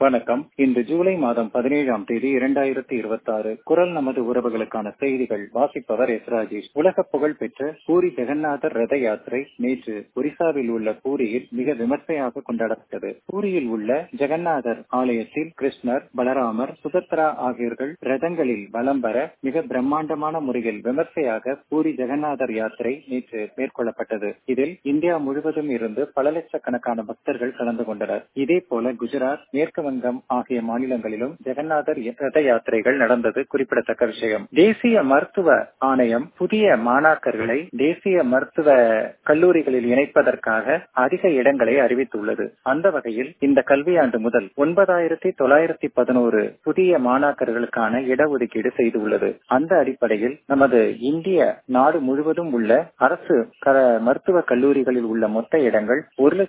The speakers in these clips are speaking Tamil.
வணக்கம். இன்று ஜூலை மாதம் 17ஆம் தேதி 2026. குரல் நமது உறவுகளுக்கான செய்திகள் வாசிப்பவர் எஸ். ராஜேஷ். உலக புகழ் பெற்ற பூரி ஜெகநாதர் ரத யாத்திரை நேற்று ஒரிசாவில் உள்ள பூரியில் மிக விமர்சையாக கொண்டாடப்பட்டது. பூரியில் உள்ள ஜெகநாதர் ஆலயத்தில் கிருஷ்ணர், பலராமர், சுபத்ரா ஆகியோர்கள் ரதங்களில் வலம் வர மிக பிரம்மாண்டமான முறையில் விமர்சையாக பூரி ஜெகநாதர் யாத்திரை நேற்று மேற்கொள்ளப்பட்டது. இதில் இந்தியா முழுவதும் இருந்து பல லட்சக்கணக்கான பக்தர்கள் கலந்து கொண்டனர். இதே போல குஜராத், மேற்கு வங்கம் ஆகிய மாநிலங்களிலும் ஜெகநாதர் ரத யாத்திரைகள் நடந்தது குறிப்பிடத்தக்க விஷயம். தேசிய மருத்துவ ஆணையம் புதிய மாணாக்கர்களை தேசிய மருத்துவ கல்லூரிகளில் இணைப்பதற்காக அதிக இடங்களை அறிவித்துள்ளது. அந்த வகையில் இந்த கல்வியாண்டு முதல் 9911 புதிய மாணாக்கர்களுக்கான இடஒதுக்கீடு செய்துள்ளது. அந்த அடிப்படையில் நமது இந்திய நாடு முழுவதும் உள்ள அரசு மருத்துவ கல்லூரிகளில் உள்ள மொத்த இடங்கள்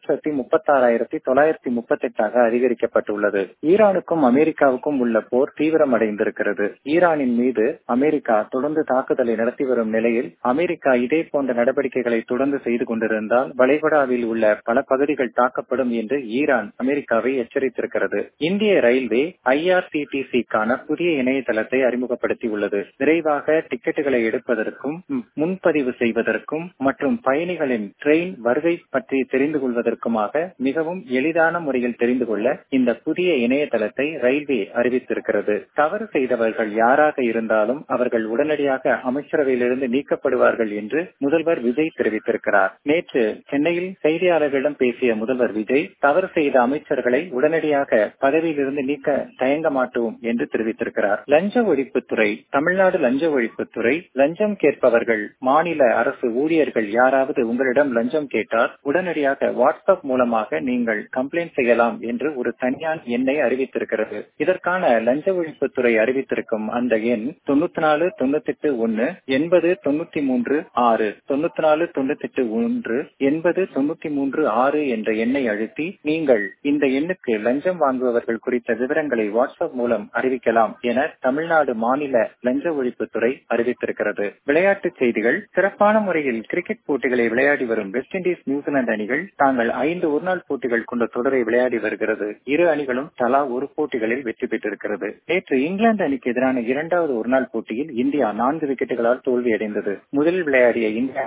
1,36,938 அதிகரிக்கப்பட்டுள்ளது. ஈரானுக்கும் அமெரிக்காவுக்கும் உள்ள போர் தீவிரமடைந்திருக்கிறது. ஈரானின் மீது அமெரிக்கா தொடர்ந்து தாக்குதலை நடத்தி வரும் நிலையில் அமெரிக்கா இதே போன்ற நடவடிக்கைகளை தொடர்ந்து செய்து கொண்டிருந்தால் வளைகுடாவில் உள்ள பல பகுதிகள் தாக்கப்படும் என்று ஈரான் அமெரிக்காவை எச்சரித்திருக்கிறது. இந்திய ரயில்வே IRCTC-க்கான புதிய இணையதளத்தை அறிமுகப்படுத்தியுள்ளது. விரைவாக டிக்கெட்டுகளை எடுப்பதற்கும் முன்பதிவு செய்வதற்கும் மற்றும் பயணிகளின் ட்ரெயின் வருகை பற்றி தெரிந்து கொள்வதற்குமாக மிகவும் எளிதான முறையில் தெரிந்து கொள்ள இந்த புதிய இணையதளத்தை ரயில்வே அறிவித்திருக்கிறது. தவறு செய்தவர்கள் யாராக இருந்தாலும் அவர்கள் உடனடியாக அமைச்சரவையிலிருந்து நீக்கப்படுவார்கள் என்று முதல்வர் விஜய் தெரிவித்திருக்கிறார். நேற்று சென்னையில் செய்தியாளர்களிடம் பேசிய முதல்வர் விஜய் தவறு செய்த அமைச்சர்களை உடனடியாக பதவியிலிருந்து நீக்க தயங்க மாட்டோம் என்று தெரிவித்திருக்கிறார். லஞ்ச ஒழிப்புத்துறை, தமிழ்நாடு லஞ்ச ஒழிப்புத்துறை லஞ்சம் கேட்பவர்கள், மாநில அரசு ஊழியர்கள் யாராவது உங்களிடம் லஞ்சம் கேட்டால் உடனடியாக வாட்ஸ்அப் மூலமாக நீங்கள் கம்ப்ளைண்ட் செய்யலாம் என்று ஒரு தனியார் எண்ணை அறிவித்திருக்கிறது. இதற்கான லஞ்ச ஒழிப்புத்துறை அறிவித்திருக்கும் அந்த எண் 94 98 1 80 93 6 94 98 1 80 93 6 என்ற எண்ணை அழுத்தி நீங்கள் இந்த எண்ணுக்கு லஞ்சம் வாங்குபவர்கள் குறித்த விவரங்களை வாட்ஸ்அப் மூலம் அறிவிக்கலாம் என தமிழ்நாடு மாநில லஞ்ச ஒழிப்புத்துறை அறிவித்திருக்கிறது. விளையாட்டுச் செய்திகள். சிறப்பான முறையில் கிரிக்கெட் போட்டிகளை விளையாடி வரும் வெஸ்ட் இண்டீஸ், நியூசிலாந்து அணிகள் தாங்கள் 5 ஒருநாள் போட்டிகள் கொண்ட தொடரை விளையாடி வருகிறது. இரு அணிகளும் தலா ஒரு போட்டிகளில் வெற்றி பெற்றிருக்கிறது. நேற்று இங்கிலாந்து அணிக்கு எதிரான 2வது ஒருநாள் போட்டியில் இந்தியா 4 விக்கெட்டுகளால் தோல்வியடைந்தது. முதலில் விளையாடிய இந்தியா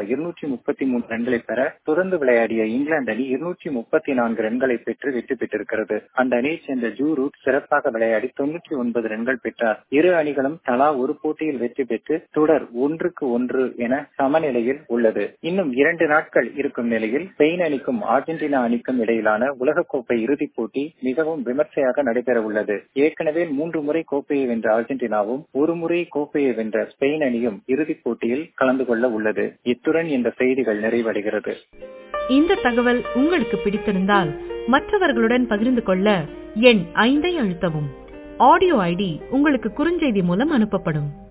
233 ரன்களை பெற தொடர்ந்து விளையாடிய இங்கிலாந்து அணி 234 ரன்களை பெற்று வெற்றி பெற்றிருக்கிறது. அந்த அணியை சேர்ந்த ஜூ ரூட் சிறப்பாக விளையாடி 99 ரன்கள் பெற்றார். இரு அணிகளும் தலா ஒரு போட்டியில் வெற்றி பெற்று தொடர் 1-1 என சமநிலையில் உள்ளது. இன்னும் 2 நாட்கள் இருக்கும் நிலையில் ஸ்பெயின் அணிக்கும் அர்ஜென்டினா அணிக்கும் இடையிலான உலகக்கோப்பை இறுதிப் போட்டி மிகவும் விமர்சையாக நடைபெற உள்ளது. ஏற்கனவே 3 முறை கோப்பையை வென்ற அர்ஜென்டினாவும் 1 முறை கோப்பையை வென்ற ஸ்பெயின் அணியும் இறுதிப் போட்டியில் கலந்து கொள்ள உள்ளது. இத்துடன் இந்த செய்திகள் நிறைவடைகிறது. இந்த தகவல் உங்களுக்கு பிடித்திருந்தால் மற்றவர்களுடன் பகிர்ந்து கொள்ள எண் 5 அழுத்தவும். ஆடியோ ஐடி உங்களுக்கு குறுஞ்செய்தி மூலம் அனுப்பப்படும்.